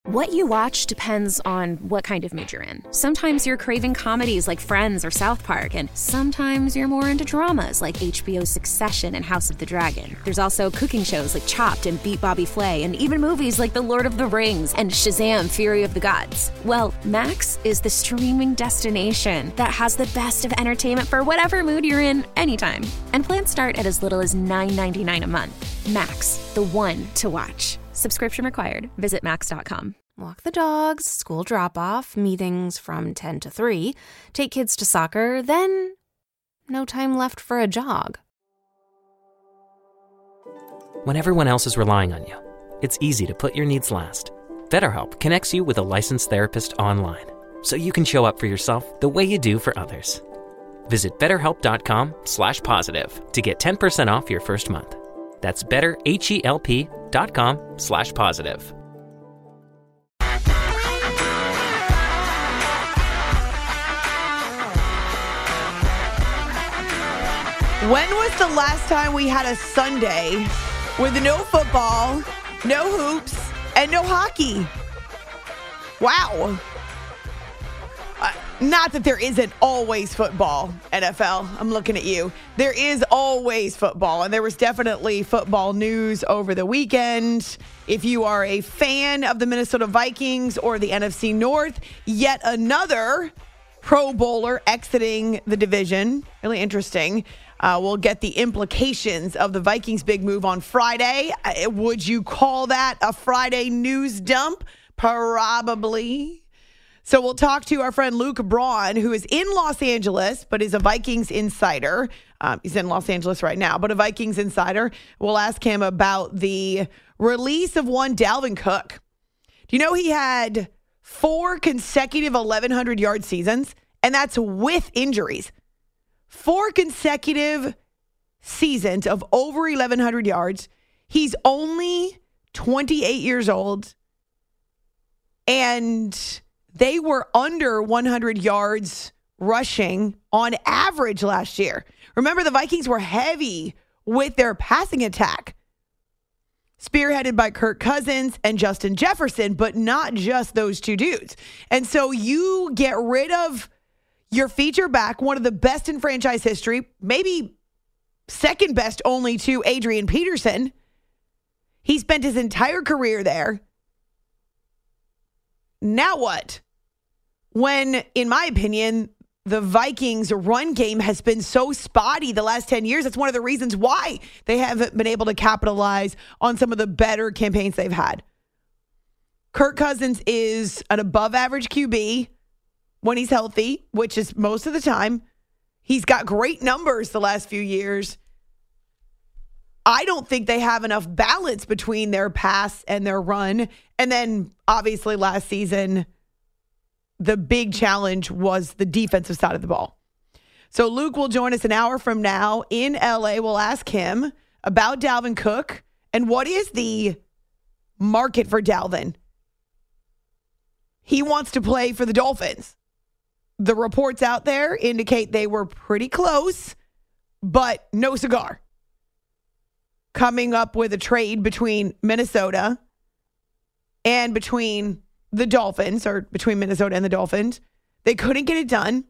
What you watch depends on what kind of mood you're in. Sometimes you're craving comedies like Friends or South Park, and sometimes you're more into dramas like HBO's Succession and House of the Dragon. There's also cooking shows like Chopped and Beat Bobby Flay, and even movies like The Lord of the Rings and Shazam! Fury of the Gods. Well, Max is the streaming destination that has the best of entertainment for whatever mood you're in anytime. And plans start at as little as $9.99 a month. Max, the one to watch. Subscription required. Visit max.com. Walk the dogs, school drop-off, meetings from 10 to 3, take kids to soccer, then no time left for a jog. When everyone else is relying on you, it's easy to put your needs last. BetterHelp connects you with a licensed therapist online, so you can show up for yourself the way you do for others. Visit BetterHelp.com/positive to get 10% off your first month. That's BetterHelp.com/positive. When was the last time we had a Sunday with no football, no hoops, and no hockey? Wow. Not that there isn't always football, NFL. I'm looking at you. There is always football, and there was definitely football news over the weekend. If you are a fan of the Minnesota Vikings or the NFC North, yet another Pro Bowler exiting the division. Really interesting. We'll get the implications of the Vikings' big move on Friday. Would you call that a Friday news dump? Probably. So we'll talk to our friend Luke Braun, who is in Los Angeles, but is a Vikings insider. He's in Los Angeles right now, but a Vikings insider. We'll ask him about the release of one Dalvin Cook. Do you know he had 4 consecutive 1,100-yard seasons? And that's with injuries. 4 consecutive seasons of over 1,100 yards. He's only 28 years old. And they were under 100 yards rushing on average last year. Remember, the Vikings were heavy with their passing attack, spearheaded by Kirk Cousins and Justin Jefferson, but not just those two dudes. And so you get rid of your feature back, one of the best in franchise history, maybe second best only to Adrian Peterson. He spent his entire career there. Now what? When, in my opinion, the Vikings' run game has been so spotty the last 10 years, that's one of the reasons why they haven't been able to capitalize on some of the better campaigns they've had. Kirk Cousins is an above-average QB when he's healthy, which is most of the time. He's got great numbers the last few years. I don't think they have enough balance between their pass and their run. And then, obviously, last season, the big challenge was the defensive side of the ball. So Luke will join us an hour from now in LA. We'll ask him about Dalvin Cook and what is the market for Dalvin. He wants to play for the Dolphins. The reports out there indicate they were pretty close, but no cigar. Coming up with a trade between Minnesota and between the Dolphins, or between Minnesota and the Dolphins. They couldn't get it done.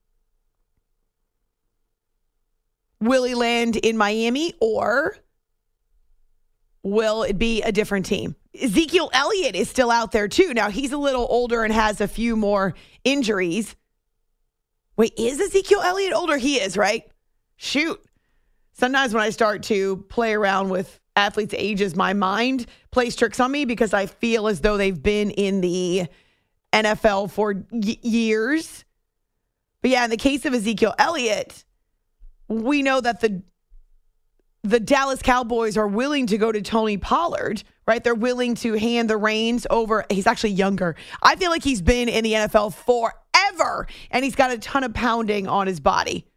Will he land in Miami, or will it be a different team? Ezekiel Elliott is still out there too. Now, he's a little older and has a few more injuries. Wait, is Ezekiel Elliott older? He is, right? Shoot. Sometimes when I start to play around with athletes' ages, my mind plays tricks on me because I feel as though they've been in the NFL for years. But yeah, in the case of Ezekiel Elliott, we know that the Dallas Cowboys are willing to go to Tony Pollard, right? They're willing to hand the reins over. He's actually younger. I feel like he's been in the NFL forever, and he's got a ton of pounding on his body.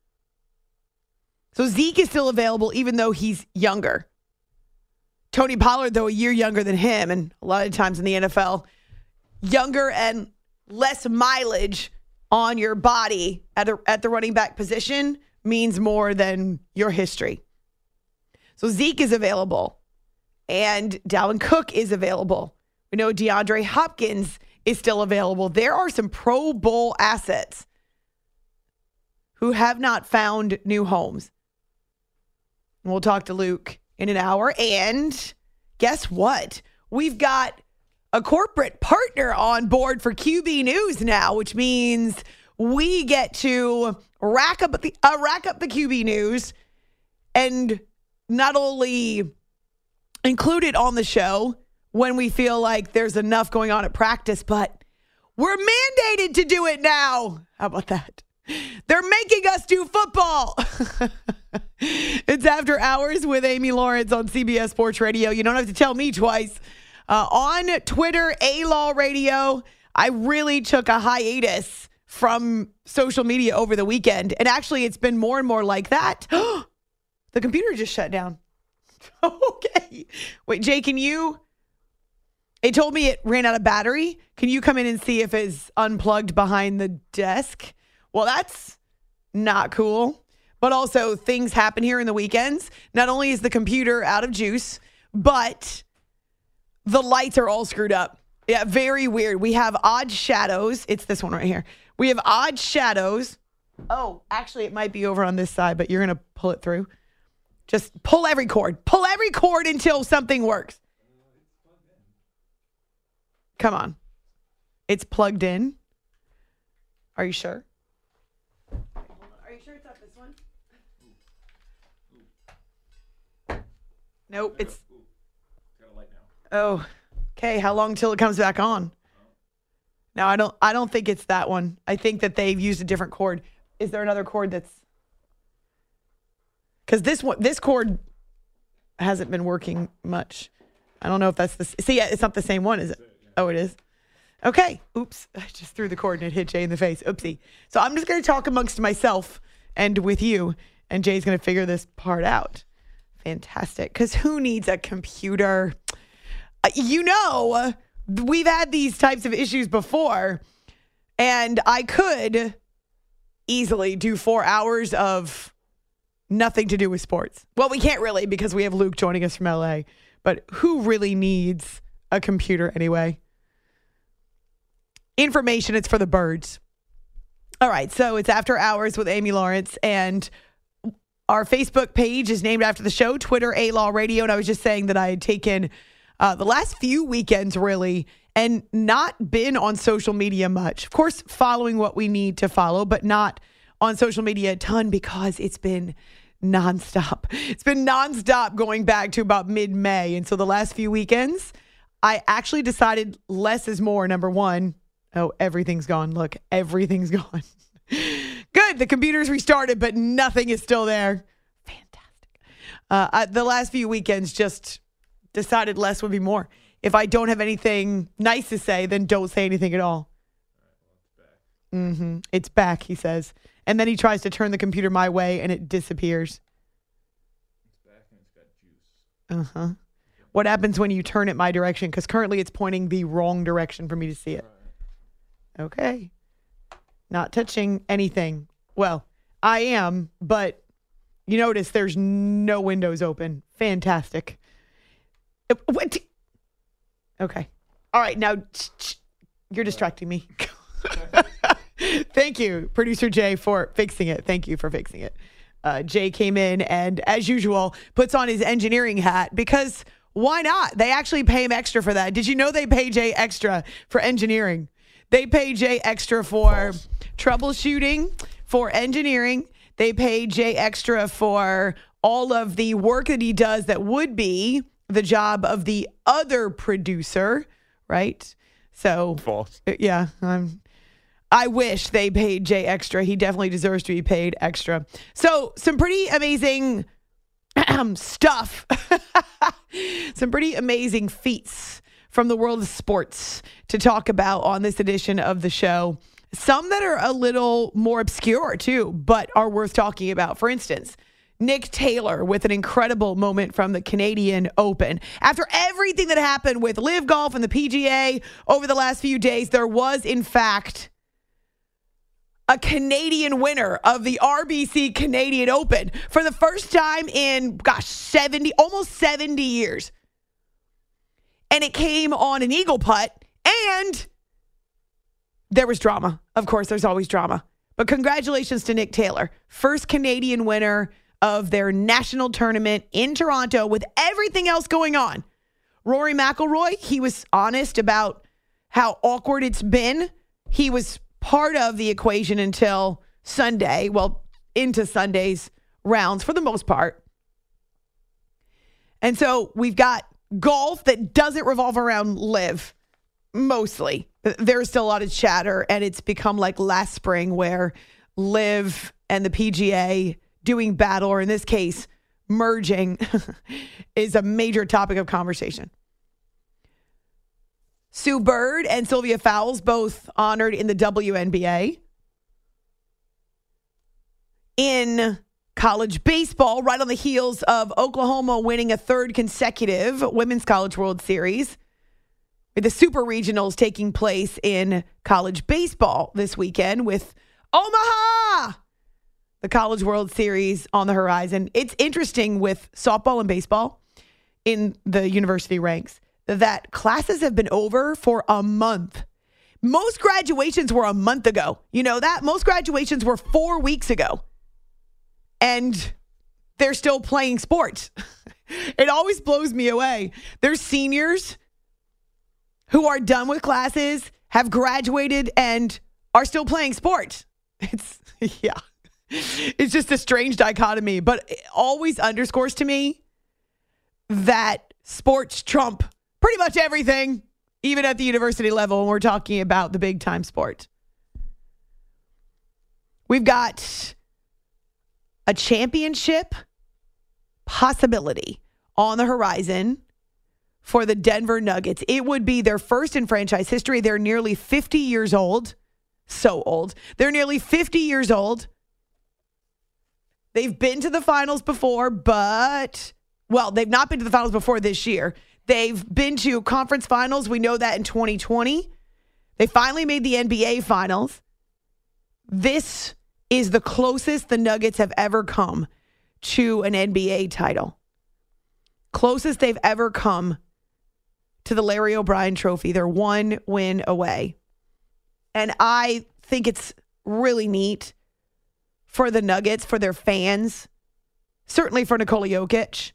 So Zeke is still available, even though he's younger. Tony Pollard, though, a year younger than him, and a lot of times in the NFL, younger and less mileage on your body at the running back position means more than your history. So Zeke is available, and Dalvin Cook is available. We know DeAndre Hopkins is still available. There are some Pro Bowl assets who have not found new homes. We'll talk to Luke in an hour. And guess what? We've got a corporate partner on board for QB News now, which means we get to rack up the QB News and not only include it on the show when we feel like there's enough going on at practice, but we're mandated to do it now. How about that? They're making us do football. It's After Hours with Amy Lawrence on CBS Sports Radio. You don't have to tell me twice. On Twitter, A-Law Radio, I really took a hiatus from social media over the weekend. And actually, it's been more and more like that. The computer just shut down. Okay. Wait, Jay, can you... It told me it ran out of battery. Can you come in and see if it's unplugged behind the desk? Well, that's not cool. But also, things happen here in the weekends. Not only is the computer out of juice, but the lights are all screwed up. Yeah, very weird. We have odd shadows. It's this one right here. We have odd shadows. Oh, actually, it might be over on this side, but you're going to pull it through. Just pull every cord. Pull every cord until something works. Come on. It's plugged in. Are you sure? Are you sure it's not this one? Nope, it's... Oh, okay. How long till it comes back on? No, I don't think it's that one. I think that they've used a different cord. Is there another cord that's... Because this cord hasn't been working much. I don't know if that's the... See, it's not the same one, is it? Oh, it is? Okay. Oops. I just threw the cord and it hit Jay in the face. Oopsie. So I'm just going to talk amongst myself and with you, and Jay's going to figure this part out. Fantastic. Because who needs a computer? We've had these types of issues before, and I could easily do 4 hours of nothing to do with sports. Well, we can't really because we have Luke joining us from LA, but who really needs a computer anyway? Information, it's for the birds. All right, so it's After Hours with Amy Lawrence, and our Facebook page is named after the show, Twitter, A-Law Radio, and I was just saying that I had taken the last few weekends, really, and not been on social media much. Of course, following what we need to follow, but not on social media a ton because it's been nonstop. It's been nonstop going back to about mid-May, and so the last few weekends, I actually decided less is more, number one. Oh, everything's gone. Look, everything's gone. Good. The computer's restarted, but nothing is still there. Fantastic. The last few weekends just decided less would be more. If I don't have anything nice to say, then don't say anything at all. It's back, he says. And then he tries to turn the computer my way, and it disappears. It's back and it's got juice. What happens when you turn it my direction? Because currently it's pointing the wrong direction for me to see it. Okay. Not touching anything. Well, I am, but you notice there's no windows open. Fantastic. What? Okay. All right. Now, you're distracting me. Thank you, Producer Jay, for fixing it. Thank you for fixing it. Jay came in and, as usual, puts on his engineering hat because why not? They actually pay him extra for that. Did you know they pay Jay extra for engineering? They pay Jay extra for troubleshooting, for engineering. They pay Jay extra for all of the work that he does that would be the job of the other producer, right? So, false. Yeah, I wish they paid Jay extra. He definitely deserves to be paid extra. So, some pretty amazing stuff. Some pretty amazing feats from the world of sports to talk about on this edition of the show. Some that are a little more obscure, too, but are worth talking about. For instance, Nick Taylor with an incredible moment from the Canadian Open. After everything that happened with LIV Golf and the PGA over the last few days, there was, in fact, a Canadian winner of the RBC Canadian Open for the first time in, almost 70 years. and it came on an eagle putt, and there was drama. Of course, there's always drama. But congratulations to Nick Taylor, first Canadian winner of their national tournament in Toronto with everything else going on. Rory McIlroy, he was honest about how awkward it's been. He was part of the equation until Sunday, well, into Sunday's rounds for the most part. And so we've got golf that doesn't revolve around LIV, mostly. There's still a lot of chatter, and it's become like last spring where LIV and the PGA doing battle, or in this case, merging, is a major topic of conversation. Sue Bird and Sylvia Fowles both honored in the WNBA. In college baseball, right on the heels of Oklahoma winning a third consecutive Women's College World Series, with the Super Regionals taking place in college baseball this weekend with Omaha, the College World Series on the horizon. It's interesting with softball and baseball in the university ranks that classes have been over for a month. Most graduations were a month ago. You know that? Most graduations were 4 weeks ago. And they're still playing sports. It always blows me away. There's seniors who are done with classes, have graduated, and are still playing sports. It's just a strange dichotomy, but it always underscores to me that sports trump pretty much everything, even at the university level when we're talking about the big time sport. We've got a championship possibility on the horizon for the Denver Nuggets. It would be their first in franchise history. They're nearly 50 years old. So old. They're nearly 50 years old. They've been to the finals before, but, well, they've not been to the finals before this year. They've been to conference finals. We know that in 2020. They finally made the NBA finals. This is the closest the Nuggets have ever come to an NBA title. Closest they've ever come to the Larry O'Brien Trophy. They're one win away. And I think it's really neat for the Nuggets, for their fans, certainly for Nikola Jokic,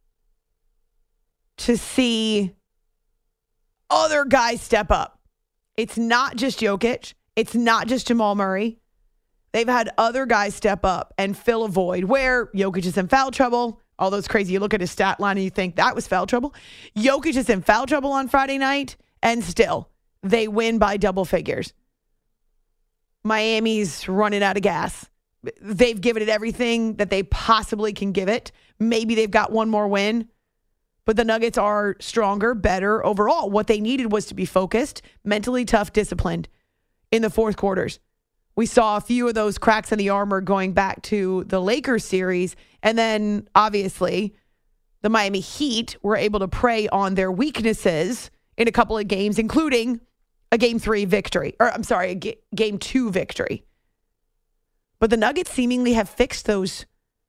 to see other guys step up. It's not just Jokic. It's not just Jamal Murray. They've had other guys step up and fill a void where Jokic is in foul trouble. Although it's crazy. You look at his stat line and you think that was foul trouble. Jokic is in foul trouble on Friday night, and still they win by double figures. Miami's running out of gas. They've given it everything that they possibly can give it. Maybe they've got one more win. But the Nuggets are stronger, better overall. What they needed was to be focused, mentally tough, disciplined in the fourth quarters. We saw a few of those cracks in the armor going back to the Lakers series. And then, obviously, the Miami Heat were able to prey on their weaknesses in a couple of games, including a Game 3 victory. Or, I'm sorry, a Game 2 victory. But the Nuggets seemingly have fixed those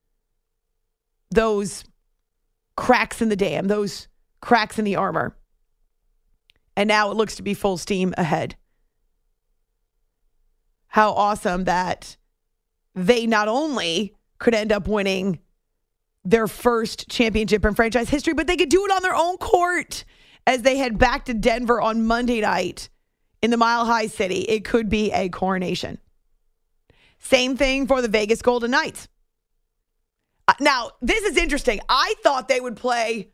cracks in the dam, those cracks in the armor. And now it looks to be full steam ahead. How awesome that they not only could end up winning their first championship in franchise history, but they could do it on their own court as they head back to Denver on Monday night in the Mile High City. It could be a coronation. Same thing for the Vegas Golden Knights. Now, this is interesting. I thought they would play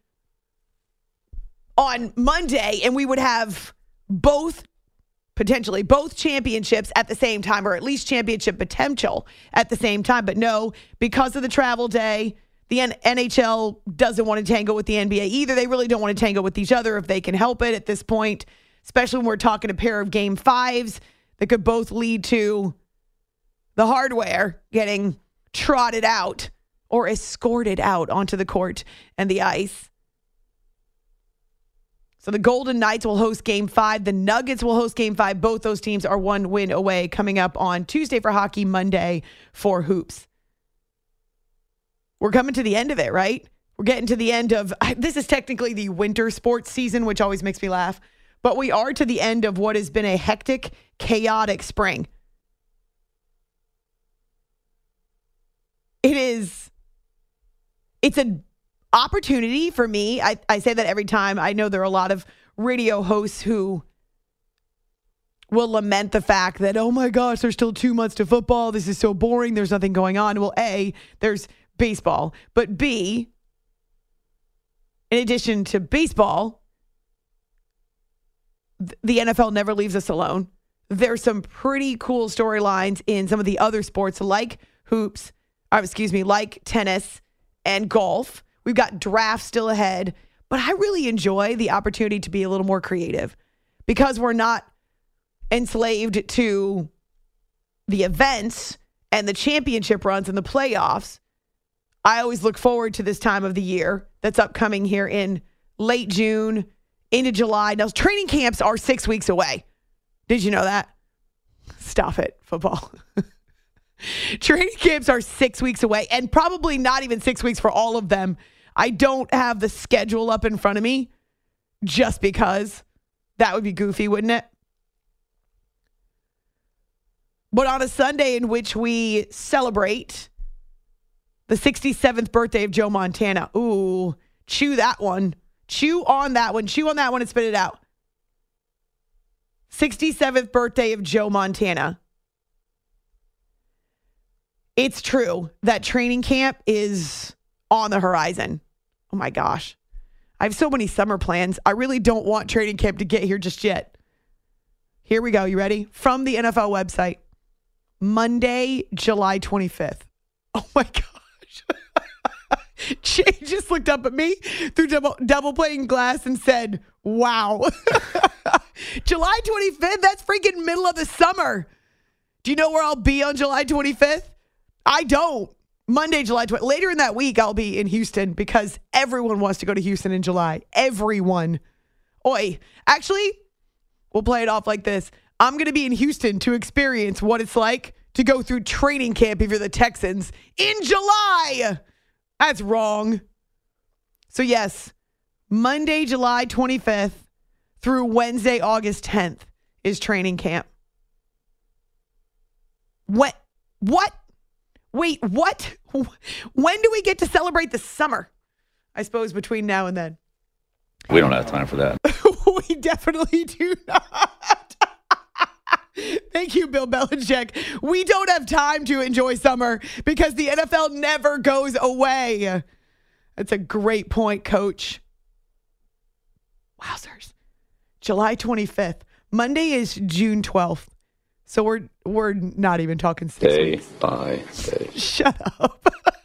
on Monday and we would have potentially both championships at the same time, or at least championship potential at the same time. But no, because of the travel day, the NHL doesn't want to tangle with the NBA either. They really don't want to tangle with each other if they can help it at this point, especially when we're talking a pair of Game 5s that could both lead to the hardware getting trotted out or escorted out onto the court and the ice. So the Golden Knights will host Game 5. The Nuggets will host Game 5. Both those teams are one win away, coming up on Tuesday for hockey, Monday for hoops. We're coming to the end of it, right? We're getting to the end of, this is technically the winter sports season, which always makes me laugh. But we are to the end of what has been a hectic, chaotic spring. It's an opportunity for me. I say that every time. I know there are a lot of radio hosts who will lament the fact that, oh my gosh, there's still 2 months to football. This is so boring. There's nothing going on. Well, A, there's baseball. But B, in addition to baseball, the NFL never leaves us alone. There's some pretty cool storylines in some of the other sports like like tennis and golf. We've got drafts still ahead, but I really enjoy the opportunity to be a little more creative because we're not enslaved to the events and the championship runs and the playoffs. I always look forward to this time of the year that's upcoming here in late June into July. Now, training camps are 6 weeks away. Did you know that? Stop it, football. Training camps are 6 weeks away, and probably not even 6 weeks for all of them. I don't have the schedule up in front of me just because that would be goofy, wouldn't it? But on a Sunday in which we celebrate the 67th birthday of Joe Montana. Ooh, chew that one. Chew on that one. Chew on that one and spit it out. 67th birthday of Joe Montana. It's true that training camp is on the horizon. Oh my gosh. I have so many summer plans. I really don't want training camp to get here just yet. Here we go. You ready? From the NFL website. Monday, July 25th. Oh my gosh. Jay just looked up at me through double pane glass and said, wow. July 25th? That's freaking middle of the summer. Do you know where I'll be on July 25th? I don't. Monday, July 20th. Later in that week, I'll be in Houston because everyone wants to go to Houston in July. Everyone. Oi. Actually, we'll play it off like this. I'm going to be in Houston to experience what it's like to go through training camp if you're the Texans in July. That's wrong. So yes, Monday, July 25th through Wednesday, August 10th is training camp. What? Wait, what? When do we get to celebrate the summer? I suppose between now and then. We don't have time for that. We definitely do not. Thank you, Bill Belichick. We don't have time to enjoy summer because the NFL never goes away. That's a great point, Coach. Wowzers. July 25th. Monday is June 12th. So we're not even talking 6 weeks. Day by day. Shut up.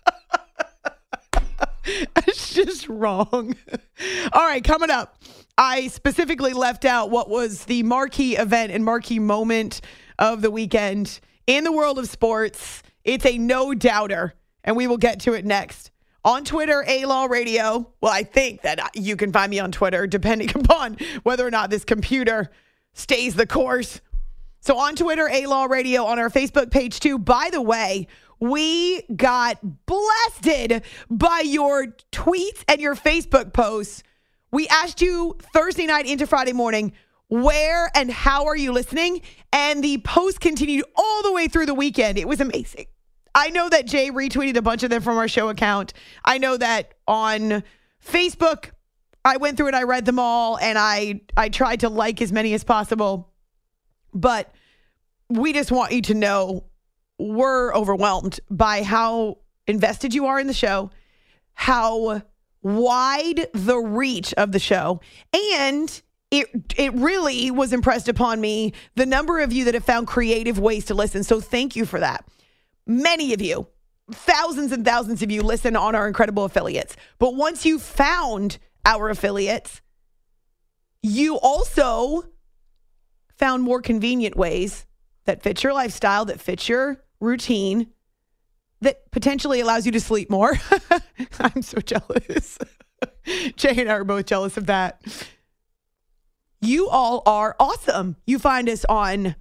It's just wrong. All right, coming up. I specifically left out what was the marquee event and marquee moment of the weekend in the world of sports. It's a no-doubter, and we will get to it next. On Twitter, A-Law Radio. Well, I think that you can find me on Twitter, depending upon whether or not this computer stays the course. So on Twitter, A-Law Radio, on our Facebook page too. By the way, we got blasted by your tweets and your Facebook posts. We asked you Thursday night into Friday morning, where and how are you listening? And the post continued all the way through the weekend. It was amazing. I know that Jay retweeted a bunch of them from our show account. I know that on Facebook, I went through and I read them all, and I tried to like as many as possible. But we just want you to know we're overwhelmed by how invested you are in the show, how wide the reach of the show, and it really was impressed upon me the number of you that have found creative ways to listen. So thank you for that. Many of you, thousands and thousands of you listen on our incredible affiliates. But once you found our affiliates, you also found more convenient ways that fit your lifestyle, that fit your routine, that potentially allows you to sleep more. I'm so jealous. Jay and I are both jealous of that. You all are awesome. You find us on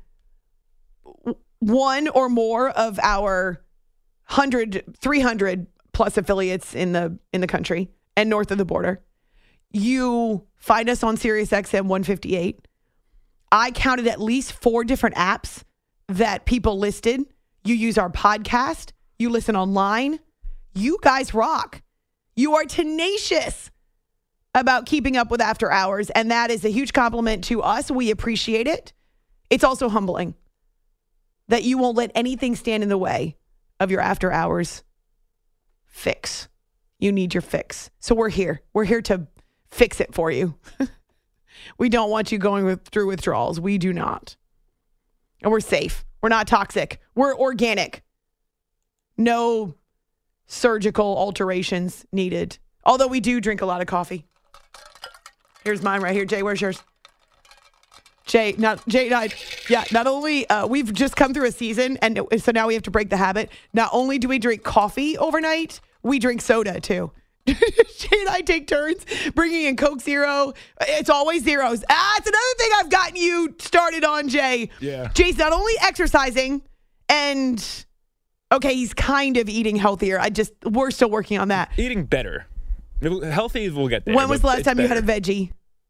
one or more of our 100, 300 plus affiliates in the country. and north of the border. You find us on SiriusXM 158. I counted at least 4 different apps that people listed. You use our podcast. You listen online. You guys rock. You are tenacious about keeping up with After Hours, and that is a huge compliment to us. We appreciate it. It's also humbling that you won't let anything stand in the way of your After Hours fix. You need your fix. So we're here. We're here to fix it for you. We don't want you going through withdrawals. We do not. And we're safe. We're not toxic. We're organic. No surgical alterations needed. Although we do drink a lot of coffee. Here's mine right here. Jay, where's yours? Not only we've just come through a season, and so now we have to break the habit. Not only do we drink coffee overnight, we drink soda too. Jay and I take turns bringing in Coke Zero. It's always zeros. It's another thing I've gotten you started on, Jay. Yeah. Jay's not only exercising and, okay, he's kind of eating healthier. We're still working on that. Eating better. Healthy, we'll get there. When was the last time you had a veggie?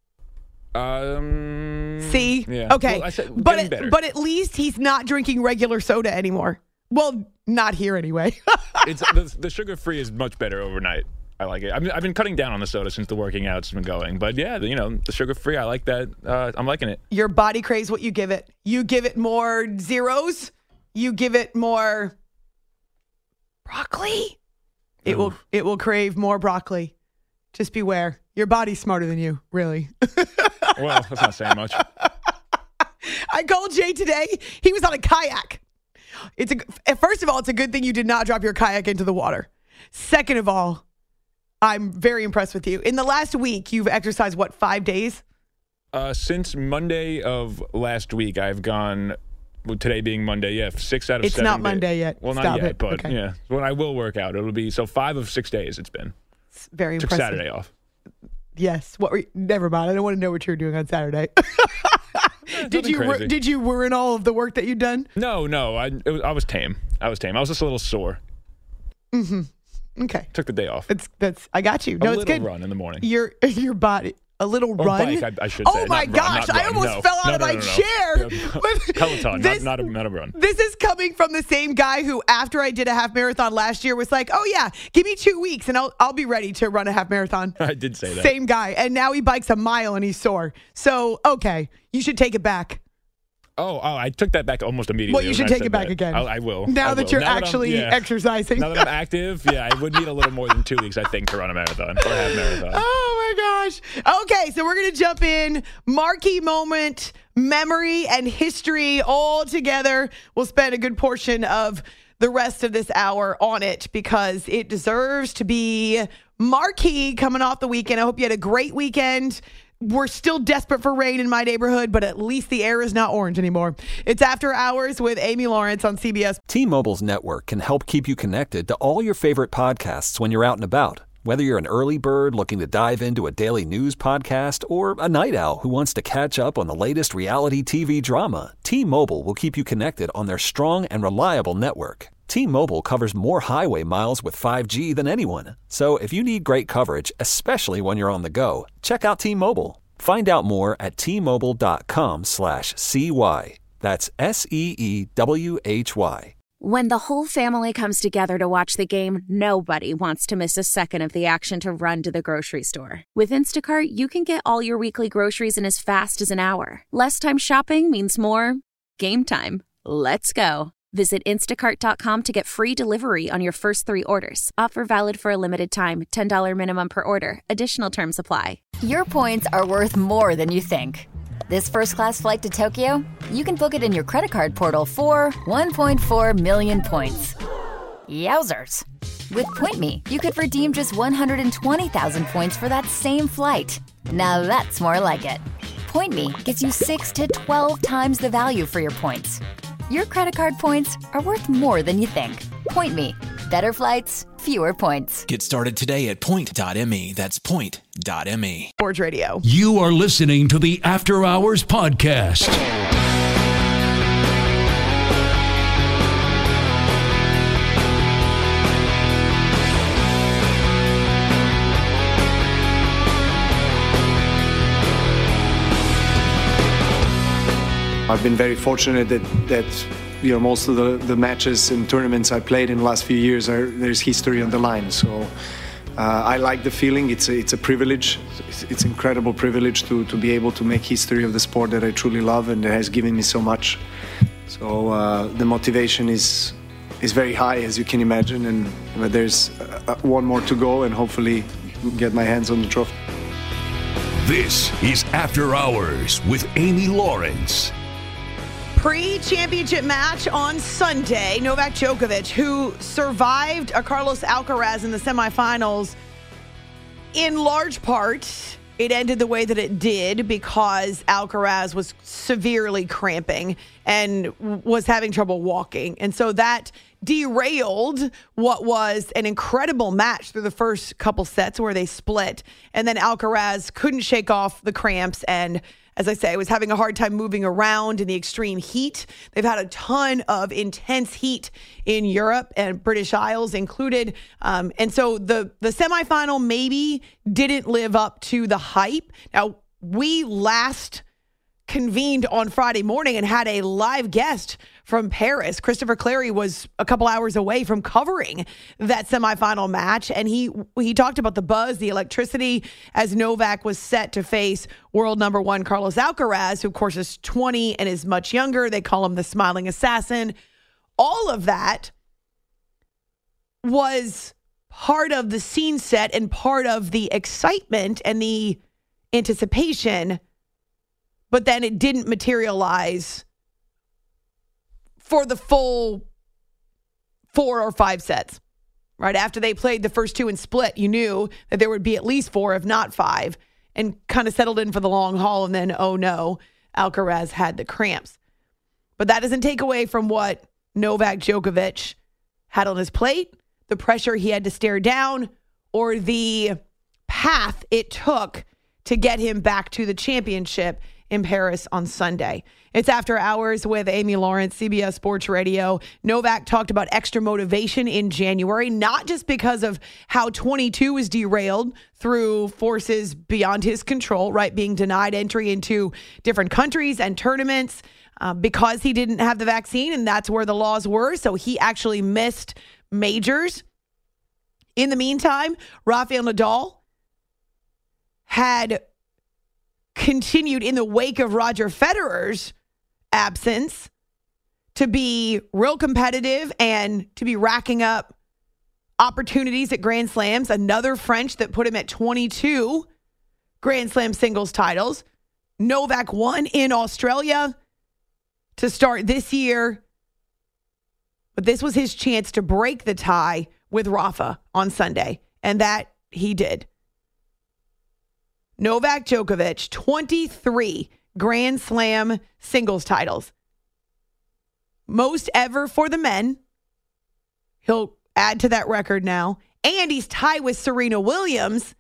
See? Yeah. Okay. Well, but at least he's not drinking regular soda anymore. Well, not here anyway. It's the sugar-free is much better overnight. I like it. I've been cutting down on the soda since the working out's been going. But yeah, the sugar-free, I like that. I'm liking it. Your body craves what you give it. You give it more zeros. You give it more broccoli. It will crave more broccoli. Just beware. Your body's smarter than you, really. Well, that's not saying much. I called Jay today. He was on a kayak. First of all, it's a good thing you did not drop your kayak into the water. Second of all, I'm very impressed with you. In the last week, you've exercised, 5 days? Since Monday of last week, I've gone, today being Monday, 6 out of 7 days. It's not Monday yet. Well, Stop not yet, it. but okay. yeah. When I will work out, it'll be, 5 of 6 days it's been. It's very impressive. Took Saturday off. Yes. Never mind. I don't want to know what you're doing on Saturday. Did you ruin all of the work that you'd done? No. I was tame. I was just a little sore. Mm-hmm. Okay. Took the day off. I got you. No, it's good. A little run in the morning. Your body. A little run? Bike, I should say. Oh, my gosh. I almost fell out of my chair. Peloton, not a run. This is coming from the same guy who, after I did a half marathon last year, was like, oh, yeah, give me 2 weeks and I'll be ready to run a half marathon. I did say that. Same guy. And now he bikes a mile and he's sore. So, okay, you should take it back. Oh, I took that back almost immediately. Well, you should take it back again. I will. Now that you're actually exercising. Now that I'm active, I would need a little more than 2 weeks, I think, to run a marathon or half marathon. Oh, my gosh. Okay, so we're going to jump in. Marquee moment, memory, and history all together. We'll spend a good portion of the rest of this hour on it because it deserves to be marquee coming off the weekend. I hope you had a great weekend. We're still desperate for rain in my neighborhood, but at least the air is not orange anymore. It's After Hours with Amy Lawrence on CBS. T-Mobile's network can help keep you connected to all your favorite podcasts when you're out and about. Whether you're an early bird looking to dive into a daily news podcast or a night owl who wants to catch up on the latest reality TV drama, T-Mobile will keep you connected on their strong and reliable network. T-Mobile covers more highway miles with 5G than anyone. So if you need great coverage, especially when you're on the go, check out T-Mobile. Find out more at T-Mobile.com/CY. That's SEEWHY. When the whole family comes together to watch the game, nobody wants to miss a second of the action to run to the grocery store. With Instacart, you can get all your weekly groceries in as fast as an hour. Less time shopping means more game time. Let's go. Visit instacart.com to get free delivery on your first 3 orders. Offer valid for a limited time. $10 minimum per order. Additional terms apply. Your points are worth more than you think. This first-class flight to Tokyo, you can book it in your credit card portal for 1.4 million points. Yowzers. With PointMe, you could redeem just 120,000 points for that same flight. Now that's more like it. PointMe gets you 6 to 12 times the value for your points. Your credit card points are worth more than you think. PointMe. Better flights, fewer points. Get started today at point.me. That's point.me. Sports Radio. You are listening to the After Hours Podcast. I've been very fortunate that most of the matches and tournaments I played in the last few years there's history on the line. So I like the feeling. It's a privilege. It's incredible privilege to be able to make history of the sport that I truly love and that has given me so much. So the motivation is very high, as you can imagine, and there's one more to go and hopefully get my hands on the trophy. This is After Hours with Amy Lawrence. Pre-championship match on Sunday, Novak Djokovic, who survived a Carlos Alcaraz in the semifinals, in large part, it ended the way that it did because Alcaraz was severely cramping and was having trouble walking. And so that derailed what was an incredible match through the first couple sets where they split. And then Alcaraz couldn't shake off the cramps and, as I say, was having a hard time moving around in the extreme heat. They've had a ton of intense heat in Europe and British Isles included. And so the semifinal maybe didn't live up to the hype. Now, we last convened on Friday morning and had a live guest from Paris. Christopher Clary was a couple hours away from covering that semifinal match, and he talked about the buzz, the electricity, as Novak was set to face world number one Carlos Alcaraz, who of course is 20 and is much younger. They call him the smiling assassin. All of that was part of the scene set and part of the excitement and the anticipation, but then it didn't materialize for the full 4 or 5 sets. Right after they played the first 2 and split, you knew that there would be at least 4, if not 5, and kind of settled in for the long haul. And then, oh no, Alcaraz had the cramps. But that doesn't take away from what Novak Djokovic had on his plate, the pressure he had to stare down, or the path it took to get him back to the championship in Paris on Sunday. It's After Hours with Amy Lawrence, CBS Sports Radio. Novak talked about extra motivation in January, not just because of how 22 was derailed through forces beyond his control, right? Being denied entry into different countries and tournaments because he didn't have the vaccine, and that's where the laws were. So he actually missed majors. In the meantime, Rafael Nadal had continued in the wake of Roger Federer's absence to be real competitive and to be racking up opportunities at Grand Slams. Another French that put him at 22 Grand Slam singles titles. Novak won in Australia to start this year. But this was his chance to break the tie with Rafa on Sunday. And that he did. Novak Djokovic, 23 Grand Slam singles titles. Most ever for the men. He'll add to that record now. And he's tied with Serena Williams,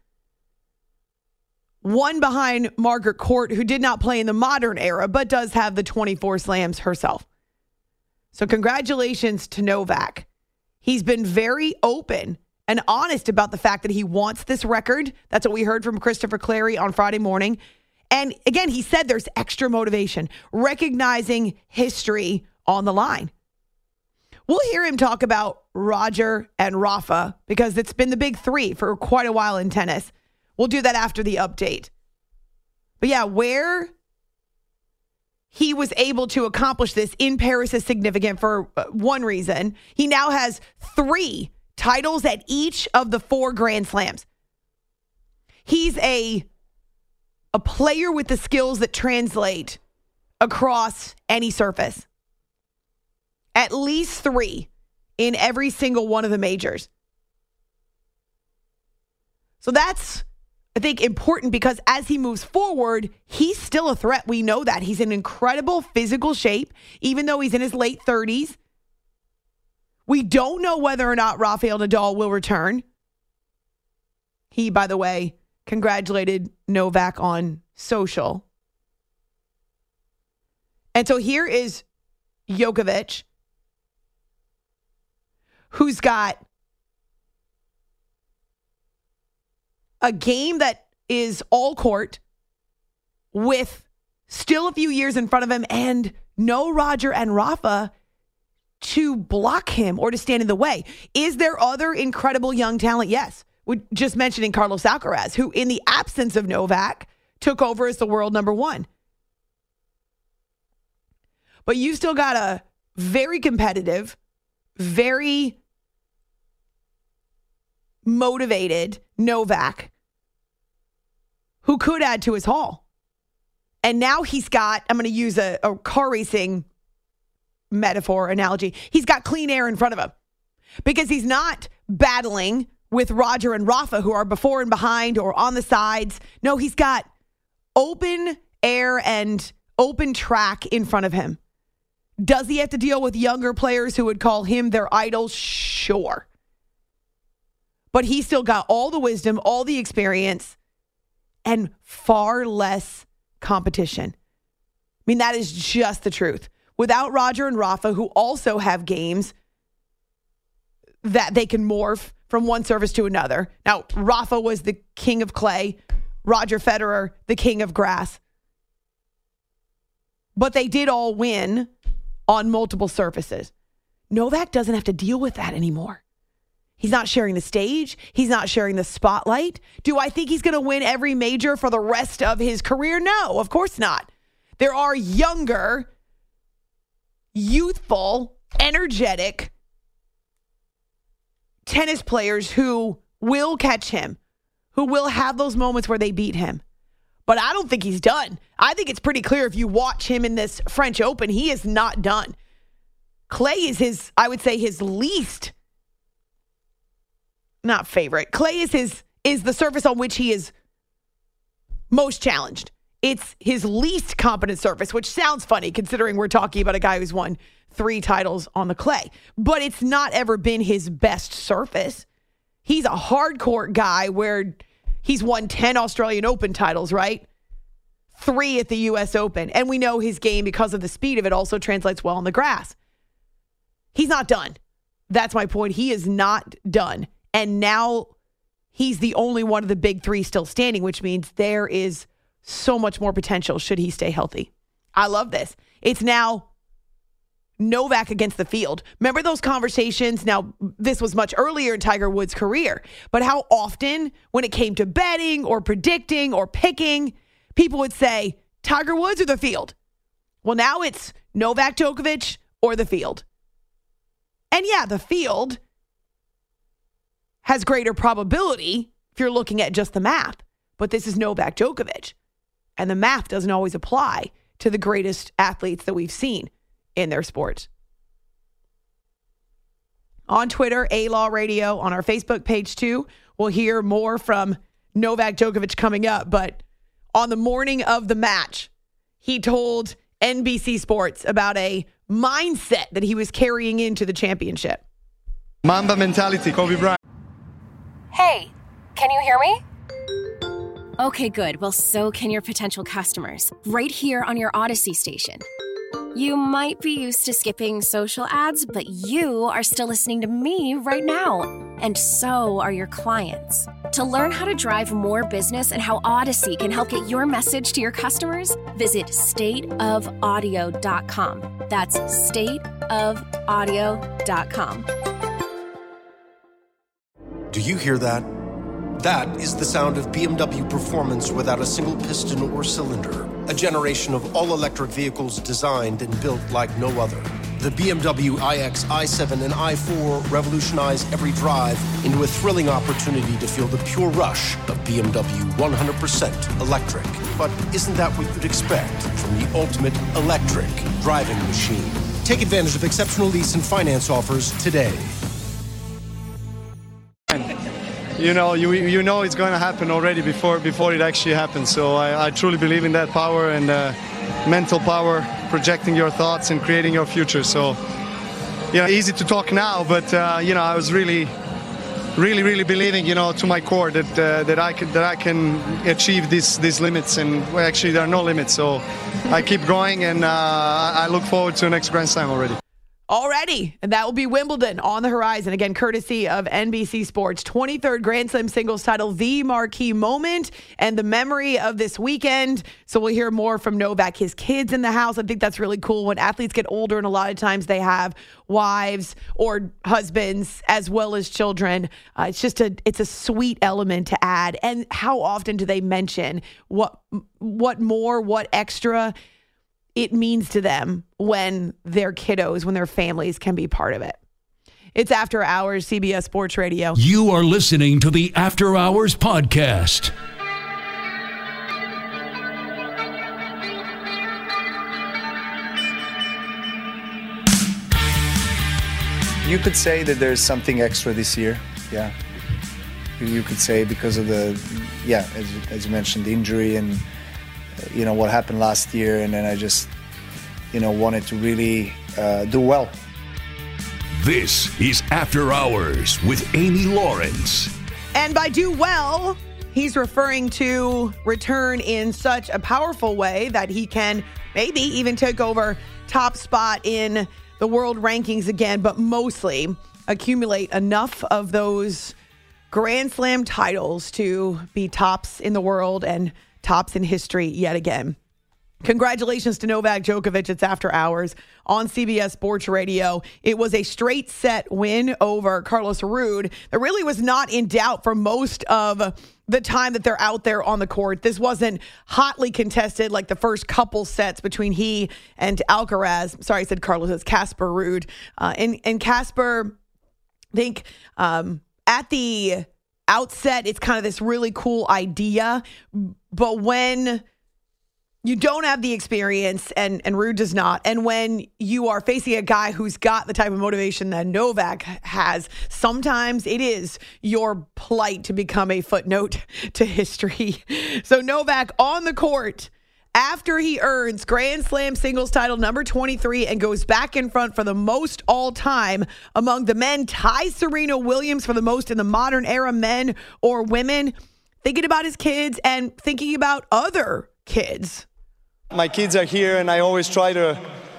one behind Margaret Court, who did not play in the modern era, but does have the 24 slams herself. So congratulations to Novak. He's been very open and honest about the fact that he wants this record. That's what we heard from Christopher Clary on Friday morning. And again, he said there's extra motivation, recognizing history on the line. We'll hear him talk about Roger and Rafa because it's been the big three for quite a while in tennis. We'll do that after the update. But yeah, where he was able to accomplish this in Paris is significant for one reason. He now has 3 titles at each of the 4 Grand Slams. He's a player with the skills that translate across any surface. At least 3 in every single one of the majors. So that's, I think, important because as he moves forward, he's still a threat. We know that. He's in incredible physical shape, even though he's in his late 30s. We don't know whether or not Rafael Nadal will return. He, by the way, congratulated Novak on social. And so here is Djokovic, who's got a game that is all court with still a few years in front of him and no Roger and Rafa to block him or to stand in the way. Is there other incredible young talent? Yes. We're just mentioning Carlos Alcaraz, who in the absence of Novak took over as the world number one. But you still got a very competitive, very motivated Novak who could add to his haul. And now he's got, I'm going to use a car racing metaphor, analogy. He's got clean air in front of him because he's not battling with Roger and Rafa, who are before and behind or on the sides. No, he's got open air and open track in front of him. Does he have to deal with younger players who would call him their idol? Sure. But he's still got all the wisdom, all the experience, and far less competition. I mean, that is just the truth. Without Roger and Rafa, who also have games that they can morph from one surface to another. Now, Rafa was the king of clay. Roger Federer, the king of grass. But they did all win on multiple surfaces. Novak doesn't have to deal with that anymore. He's not sharing the stage. He's not sharing the spotlight. Do I think he's going to win every major for the rest of his career? No, of course not. There are younger, youthful, energetic tennis players who will catch him, who will have those moments where they beat him. But I don't think he's done. I think it's pretty clear if you watch him in this French Open, he is not done. Clay is his, I would say, his least, not favorite. Clay is the surface on which he is most challenged. It's his least competent surface, which sounds funny considering we're talking about a guy who's won 3 titles on the clay. But it's not ever been his best surface. He's a hardcourt guy where he's won 10 Australian Open titles, right? 3 at the U.S. Open. And we know his game, because of the speed of it, also translates well on the grass. He's not done. That's my point. He is not done. And now he's the only one of the big 3 still standing, which means there is so much more potential should he stay healthy. I love this. It's now Novak against the field. Remember those conversations? Now, this was much earlier in Tiger Woods' career, but how often when it came to betting or predicting or picking, people would say, Tiger Woods or the field? Well, now it's Novak Djokovic or the field. And yeah, the field has greater probability if you're looking at just the math, but this is Novak Djokovic. And the math doesn't always apply to the greatest athletes that we've seen in their sports. On Twitter, A-Law Radio, on our Facebook page too, we'll hear more from Novak Djokovic coming up. But on the morning of the match, he told NBC Sports about a mindset that he was carrying into the championship. Mamba mentality, Kobe Bryant. Hey, can you hear me? Okay, good. Well, so can your potential customers. Right here on your Odyssey station. You might be used to skipping social ads, but you are still listening to me right now. And so are your clients. To learn how to drive more business and how Odyssey can help get your message to your customers, visit stateofaudio.com. That's stateofaudio.com. Do you hear that? That is the sound of BMW performance without a single piston or cylinder. A generation of all-electric vehicles designed and built like no other. The BMW iX, i7, and i4 revolutionize every drive into a thrilling opportunity to feel the pure rush of BMW 100% electric. But isn't that what you'd expect from the ultimate electric driving machine? Take advantage of exceptional lease and finance offers today. You know it's going to happen already before it actually happens. So I truly believe in that power and mental power, projecting your thoughts and creating your future. So, easy to talk now, but I was really believing, to my core that I can achieve these limits, and actually there are no limits. So I keep growing, and I look forward to the next Grand Slam already. already. And that will be Wimbledon on the horizon. Again, courtesy of NBC Sports. 23rd Grand Slam singles title, the marquee moment and the memory of this weekend. So we'll hear more from Novak. His kids in the house. I think that's really cool when athletes get older, and a lot of times they have wives or husbands as well as children. It's a sweet element to add. And how often do they mention what extra it means to them when their kiddos, when their families can be part of it. It's After Hours, CBS Sports Radio. You are listening to the After Hours podcast. You could say that there's something extra this year. Yeah. You could say because of as you mentioned, the injury and what happened last year, and then I just wanted to really do well. This is After Hours with Amy Lawrence. And by do well, he's referring to return in such a powerful way that he can maybe even take over top spot in the world rankings again, but mostly accumulate enough of those Grand Slam titles to be tops in the world and tops in history yet again. Congratulations to Novak Djokovic. It's After Hours on CBS Sports Radio. It was a straight set win over Carlos Ruud that really was not in doubt for most of the time that they're out there on the court. This wasn't hotly contested like the first couple sets between he and Alcaraz. Sorry, I said Carlos. It's Casper Ruud. And Casper, I think at the outset, it's kind of this really cool idea. But when you don't have the experience, and Ruud does not, and when you are facing a guy who's got the type of motivation that Novak has, sometimes it is your plight to become a footnote to history. So Novak on the court after he earns Grand Slam singles title number 23 and goes back in front for the most all-time among the men, ties Serena Williams for the most in the modern era, men or women, thinking about his kids and thinking about other kids. My kids are here, and I always try to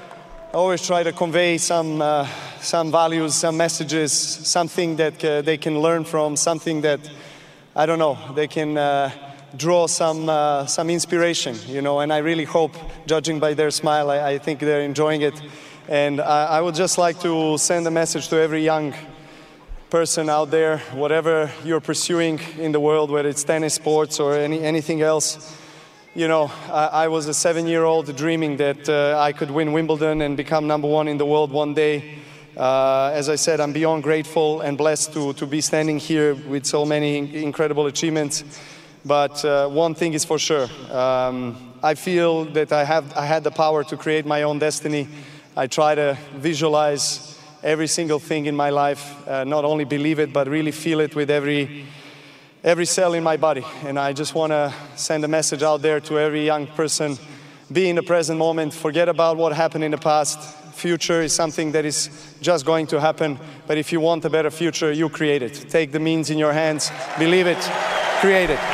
convey some values, some messages, something that they can learn from, something that, I don't know, they can draw some inspiration, and I really hope, judging by their smile, I think they're enjoying it. And I would just like to send a message to every young person out there, whatever you're pursuing in the world, whether it's tennis, sports, or anything else. I was a 7-year-old dreaming that I could win Wimbledon and become number one in the world one day. As I said, I'm beyond grateful and blessed to be standing here with so many incredible achievements. But one thing is for sure, I feel that I had the power to create my own destiny. I try to visualize every single thing in my life, not only believe it, but really feel it with every cell in my body. And I just want to send a message out there to every young person. Be in the present moment. Forget about what happened in the past. Future is something that is just going to happen. But if you want a better future, you create it. Take the means in your hands. Believe it. Create it.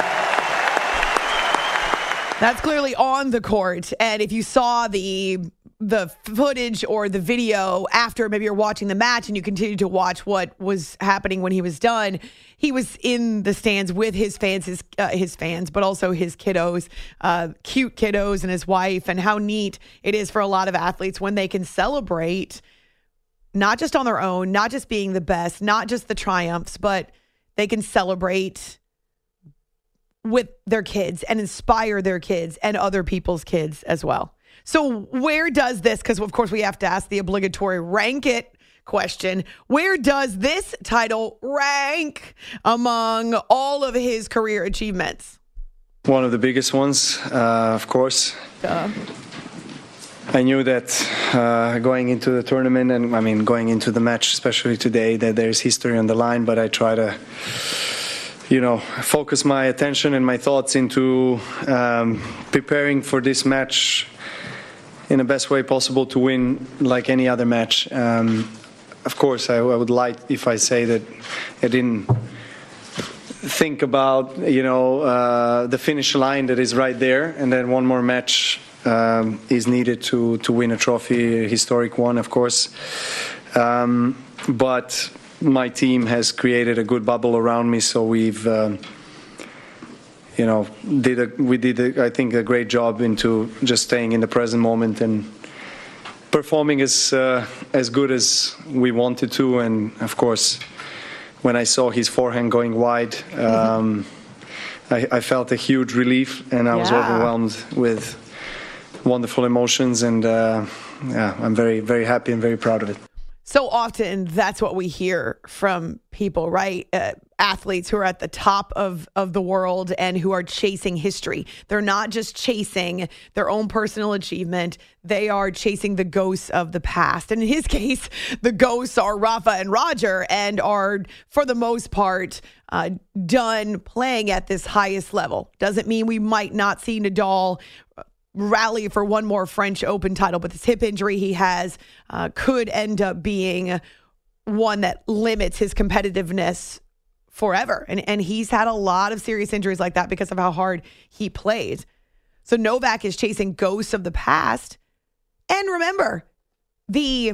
That's clearly on the court. And if you saw the footage or the video after, maybe you're watching the match and you continue to watch what was happening when he was done, he was in the stands with his fans, but also his kiddos, cute kiddos and his wife, and how neat it is for a lot of athletes when they can celebrate not just on their own, not just being the best, not just the triumphs, but they can celebrate with their kids and inspire their kids and other people's kids as well. So where does this, because of course we have to ask the obligatory rank it question, where does this title rank among all of his career achievements? One of the biggest ones, of course. I knew that going into the tournament, and going into the match, especially today, that there's history on the line, but I try to focus my attention and my thoughts into preparing for this match in the best way possible to win like any other match. Of course, I would lie if I say that I didn't think about, the finish line that is right there, and then one more match is needed to win a trophy, a historic one, of course. But my team has created a good bubble around me, so we've, we did I think, a great job into just staying in the present moment and performing as good as we wanted to. And of course, when I saw his forehand going wide, I felt a huge relief, and I was overwhelmed with wonderful emotions, and I'm very, very happy and very proud of it. So often that's what we hear from people, right? Athletes who are at the top of the world and who are chasing history. They're not just chasing their own personal achievement. They are chasing the ghosts of the past. And in his case, the ghosts are Rafa and Roger, and are, for the most part, done playing at this highest level. Doesn't mean we might not see Nadal rally for one more French Open title, but this hip injury he has could end up being one that limits his competitiveness forever. And he's had a lot of serious injuries like that because of how hard he plays. So Novak is chasing ghosts of the past. And remember, the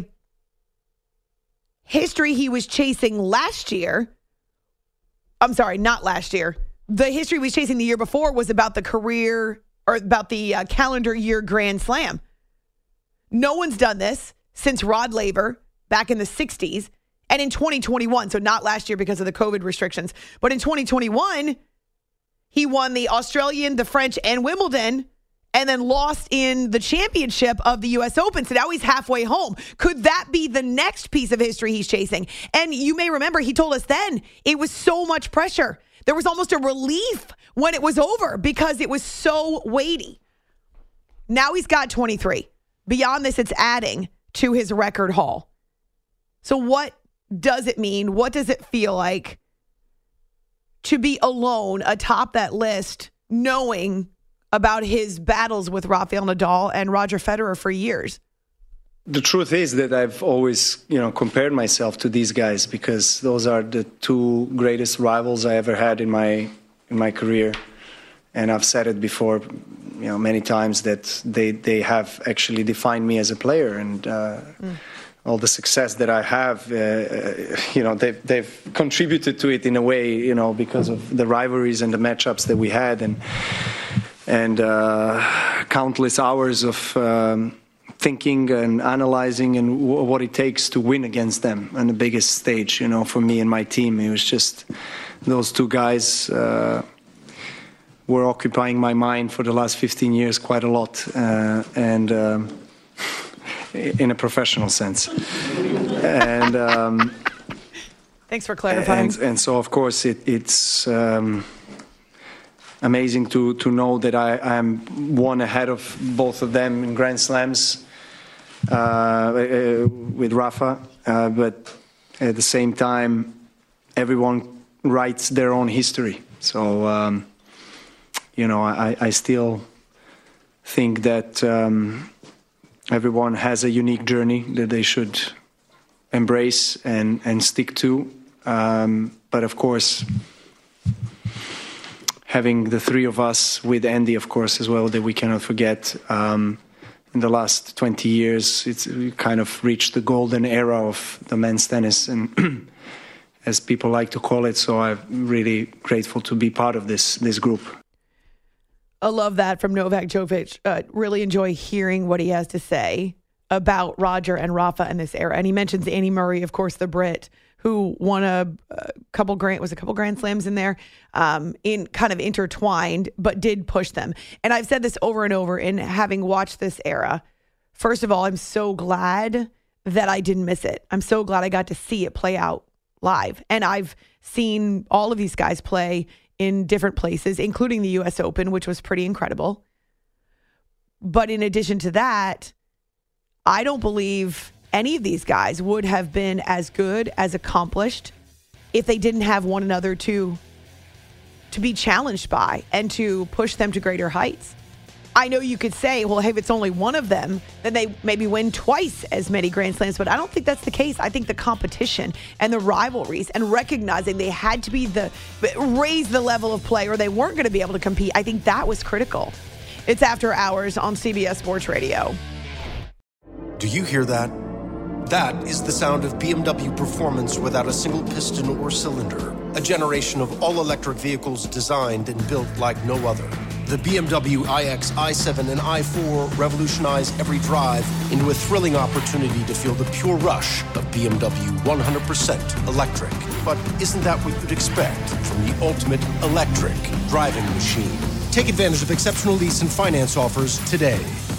history he was chasing last year, I'm sorry, not last year. The history he was chasing the year before was about the career, or about the calendar year Grand Slam. No one's done this since Rod Laver back in the 60s. And in 2021, so not last year because of the COVID restrictions, but in 2021, he won the Australian, the French, and Wimbledon, and then lost in the championship of the U.S. Open. So now he's halfway home. Could that be the next piece of history he's chasing? And you may remember he told us then it was so much pressure. There was almost a relief when it was over because it was so weighty. Now he's got 23. Beyond this, it's adding to his record haul. So what does it mean? What does it feel like to be alone atop that list, knowing about his battles with Rafael Nadal and Roger Federer for years? The truth is that I've always, compared myself to these guys because those are the two greatest rivals I ever had in my career. And I've said it before, many times that they have actually defined me as a player, and all the success that I have, they've contributed to it in a way, because of the rivalries and the matchups that we had, and countless hours of thinking and analyzing and what it takes to win against them on the biggest stage. For me and my team, it was just those two guys were occupying my mind for the last 15 years quite a lot, and in a professional sense. And thanks for clarifying. And so, of course, it's amazing to know that I'm one ahead of both of them in Grand Slams with Rafa, but at the same time, everyone writes their own history. So, I still think that everyone has a unique journey that they should embrace and stick to. But of course, having the three of us with Andy, of course, as well, that we cannot forget. In the last 20 years, we kind of reached the golden era of the men's tennis, and as people like to call it. So I'm really grateful to be part of this group. I love that from Novak Djokovic. Really enjoy hearing what he has to say about Roger and Rafa in this era. And he mentions Andy Murray, of course, the Brit, who won a couple Grand Slams in there, in kind of intertwined, but did push them. And I've said this over and over in having watched this era. First of all, I'm so glad that I didn't miss it. I'm so glad I got to see it play out live. And I've seen all of these guys play in different places, including the U.S. Open, which was pretty incredible. But in addition to that, I don't believe any of these guys would have been as good, as accomplished, if they didn't have one another to be challenged by and to push them to greater heights. I know you could say, well, hey, if it's only one of them, then they maybe win twice as many Grand Slams. But I don't think that's the case. I think the competition and the rivalries and recognizing they had to be raise the level of play or they weren't going to be able to compete, I think that was critical. It's After Hours on CBS Sports Radio. Do you hear that? That is the sound of BMW performance without a single piston or cylinder. A generation of all-electric vehicles designed and built like no other. The BMW iX, i7, and i4 revolutionize every drive into a thrilling opportunity to feel the pure rush of BMW 100% electric. But isn't that what you'd expect from the ultimate electric driving machine? Take advantage of exceptional lease and finance offers today.